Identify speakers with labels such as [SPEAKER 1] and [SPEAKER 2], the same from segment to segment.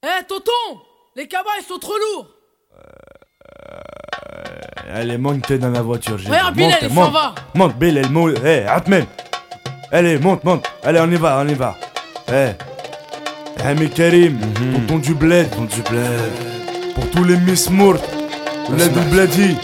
[SPEAKER 1] Eh tonton, les cabas ils sont trop lourds.
[SPEAKER 2] Allez, monte dans la voiture.
[SPEAKER 1] Regarde Bilal, il s'en va.
[SPEAKER 2] Monte, Bilal, monte. Eh, Atmen. Allez, monte. Allez, on y va. Eh. Ami Karim, tonton du bled. Pour tous les Miss Mourt. Bled du Bledi.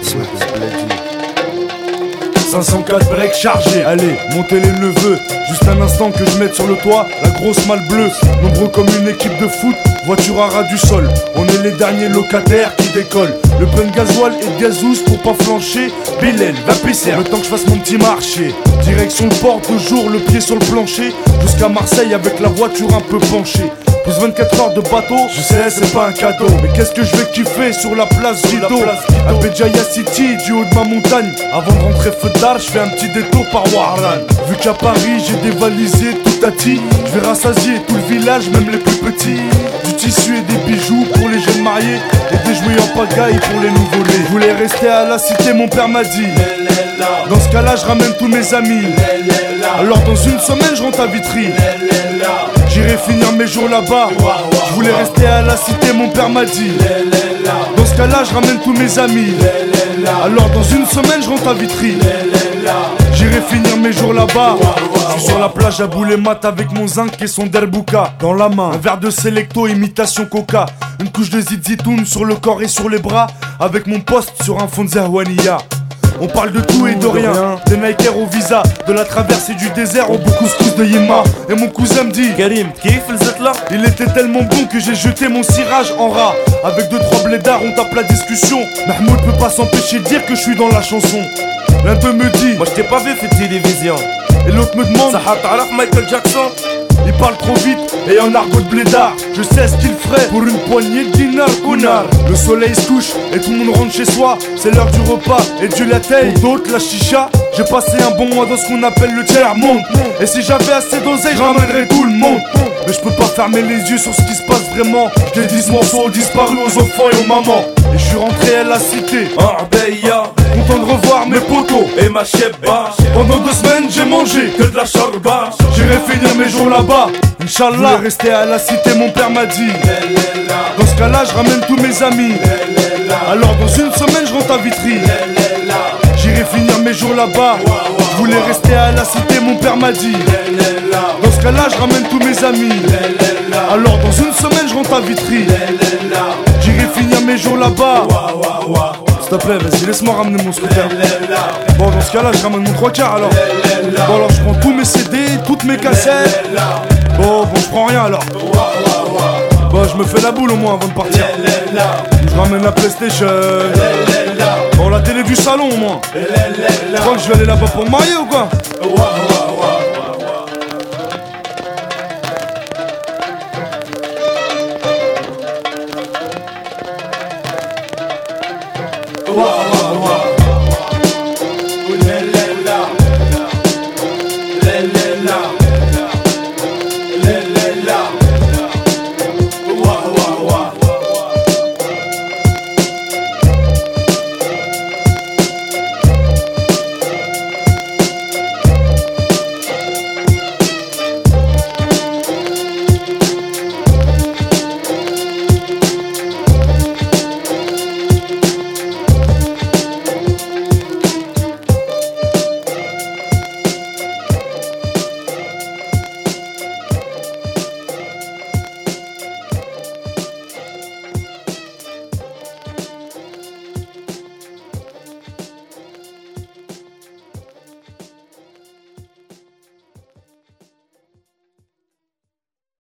[SPEAKER 2] 504 breaks chargés. Allez, montez les neveux. Juste un instant que je mette sur le toit la grosse malle bleue. Nombreux comme une équipe de foot, voiture à ras du sol. On est les derniers locataires qui décollent. Le plein de gasoil et de gazouze pour pas flancher. Bilal, va pisser, le temps que je fasse mon petit marché. Direction le port, toujours le pied sur le plancher. Jusqu'à Marseille avec la voiture un peu penchée. Plus 24 heures de bateau, je sais c'est pas un cadeau. Mais qu'est-ce que je vais kiffer sur la place Vito. À Béjaïa City, du haut de ma montagne. Avant de rentrer feu d'art, je fais un petit détour par Warlan. Vu qu'à Paris j'ai dévalisé tout à ti, je vais rassasier tout le village, même les plus petits. Du tissu et des bijoux pour les jeunes mariés, et des jouets en pagaille pour les nouveau-nés. Je voulais rester à la cité, mon père m'a dit. Dans ce cas-là, je ramène tous mes amis. Alors dans une semaine, je rentre à Vitry. J'irai finir mes jours là-bas. Je voulais rester à la cité, mon père m'a dit. Dans ce cas-là, je ramène tous mes amis. Alors dans une semaine, je rentre à Vitry. J'irai finir mes jours là-bas. Je suis sur la plage à Boulemat avec mon zinc et son derbouka dans la main. Un verre de Selecto, imitation coca. Une couche de zitoun sur le corps et sur les bras. Avec mon poste sur un fond de Zerwania. On parle de tout et de rien, des Nikers au visa, de la traversée du désert au couscous de Yéma. Et mon cousin me dit
[SPEAKER 3] Karim, kiff là.
[SPEAKER 2] il était tellement bon que j'ai jeté mon cirage en rat. Avec 2-3 blédards on tape la discussion. Mahmoud peut pas s'empêcher de dire que je suis dans la chanson. L'un d'eux me dit
[SPEAKER 3] Moi je t'ai pas vu faire télévision.
[SPEAKER 2] Et l'autre me demande
[SPEAKER 3] Ça t'arraf Michael Jackson.
[SPEAKER 2] il parle trop vite et en argot de blédard. Je sais ce qu'il ferait pour une poignée de dinars connard. Le soleil se couche et tout le monde rentre chez soi. C'est l'heure du repas et Dieu la taille. Pour d'autres la chicha. J'ai passé un bon mois dans ce qu'on appelle le tiers-monde. Et si j'avais assez d'oseille, je ramènerais tout le monde. Mais je peux pas fermer les yeux sur ce qui se passe vraiment. Les 10 morceaux ont disparu aux enfants et aux mamans. Et je suis rentré à la cité
[SPEAKER 3] Arbeya,
[SPEAKER 2] content de revoir mes potos
[SPEAKER 3] et ma cheba.
[SPEAKER 2] Pendant 2 semaines j'ai mangé
[SPEAKER 3] Que de la charba.
[SPEAKER 2] J'irai finir mes jours là-bas. Inch'Allah, je voulais rester à la cité, mon père m'a dit. Dans ce cas-là, je ramène tous mes amis. Alors dans une semaine, je rentre à Vitry. J'irai finir mes jours là-bas. Je voulais rester à la cité, mon père m'a dit. Dans ce cas-là, je ramène tous mes amis. Alors dans une semaine, je rentre à Vitry. J'irai finir mes jours là-bas. S'il te plaît, vas-y, laisse-moi ramener mon scooter. Bon, dans ce cas-là, je ramène mon 3/4 alors. Bon, alors je prends tous mes CD, toutes mes cassettes. Bon, je prends rien alors. Bon, je me fais la boule au moins avant de partir. Je ramène la PlayStation. Bon, la télé du salon au moins. Tu crois que je vais aller là-bas pour me marier ou quoi?